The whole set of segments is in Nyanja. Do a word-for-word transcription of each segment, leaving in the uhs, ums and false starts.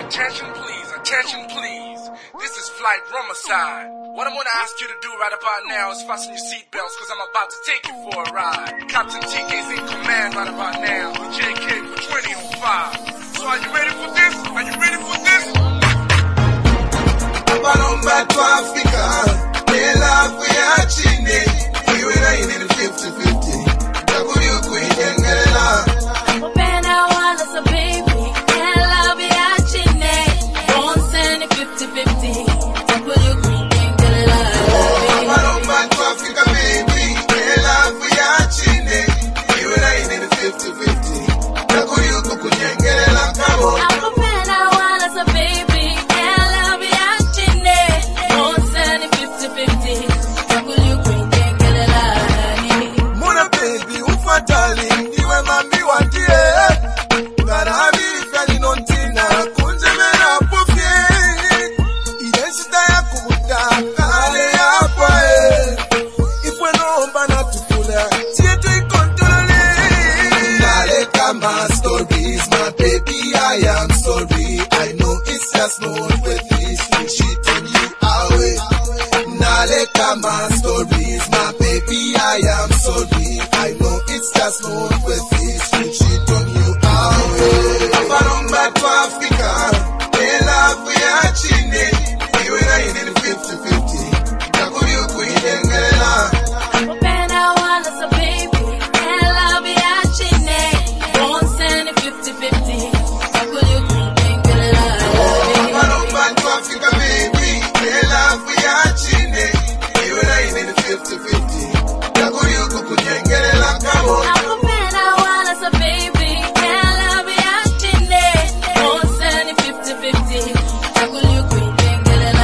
Attention please, attention please. This is Flight Homicide. What I'm gonna ask you to do right about now is fasten your seatbelts, cause I'm about to take you for a ride. Captain T K's in command right about now with J K with twenty oh five. So are you ready for this? Are you ready for this? Palomba to Africa, they love we are chine. We were in the fifty fifty. W Queen Yengela. Open our wallets, a baby. And love we are chine. Don't send it fifty fifty. W Queen Yengela. Palomba to Africa, baby. They love we are chine. We were in the fifty fifty. W Queen Yengela. Come on. Open our wallets, a baby. And love we are chine. Don't send it fifty fifty. W Queen Yengela. Muna baby, ufa darling, iwe mami wandie. Ngarabi ifeli nontina, kunje mena pufye. Idensita ya kumuta, kale ya kwae. Ifwe nomba na tufula, siye tu ikontole. Nale kama stories, my baby, I am sorry. I know it's just not worth it, cheating you away. Nale kama stories, my baby, I am sorry. I know it's just not worth it to cheat on you away. Palomba to Africa, they love we are chine. We were in the fifty fifty. W Queen Yengela. Open our wallets, a baby. And love we are chine. Don't send it fifty fifty. W Queen Yengela. Palomba to Africa, baby, they love we are chine. We were in the fifty fifty. W Queen Yengela, come on. Open our wallets, a baby. And love we are chine. Don't send it fifty fifty. W Queen Yengela.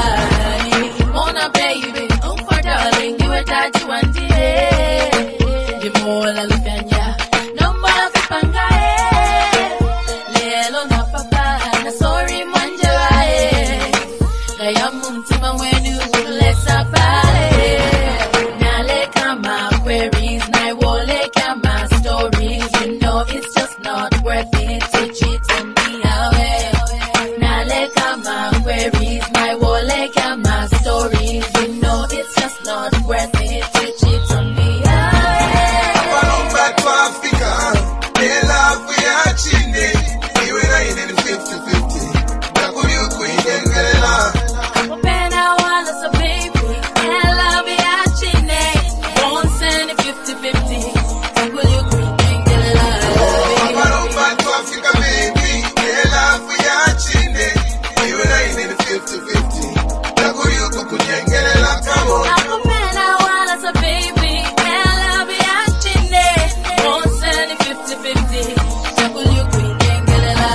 Mona baby, um for darling, you a daddy one day. You more la lufanya. No more kupanga eh. Lelo na papa, na sorry manjara eh. Kaya mumtima wenu kulesa pale. Nale kama queries, na wole kama stories. You know it's just not worth it to cheat on me away. Nale kama queries, na wole kama stories. You know it's just not worth it to cheat on me away. Palomba to Africa, they love we are chine. We were in the fifty fifty. W Queen Yengela. Open our wallets, a baby. And love we are chine. Don't send it fifty fifty. Will you Queen Yengela? Palomba to Africa, baby, they love we are chine. We were in the fifty fifty. W Queen Yengela, come on. Open our wallets, a baby. And love we are chine. Don't send it fifty fifty. Will you Queen Yengela?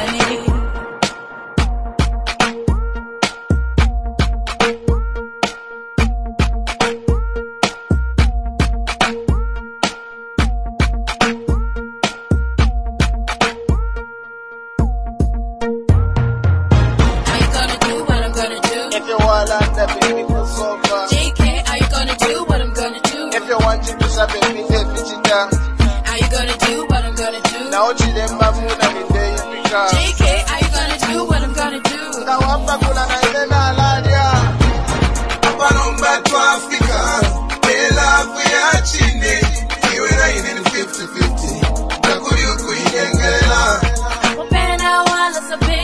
Are you gonna do what I'm gonna do? If you want that, that baby go so far. J K, are you gonna do what I'm gonna do? If you want to do something, baby, take it down. Are you gonna do what I'm gonna do? Now, you them mamoon and the day you become. J K, are you gonna do what I'm gonna do? Now, I'm back on and I then I'll add ya. Palomba to Africa, they love we are chine. We were in the fifty fifty. W Queen Yengela. Open our wallets, a baby.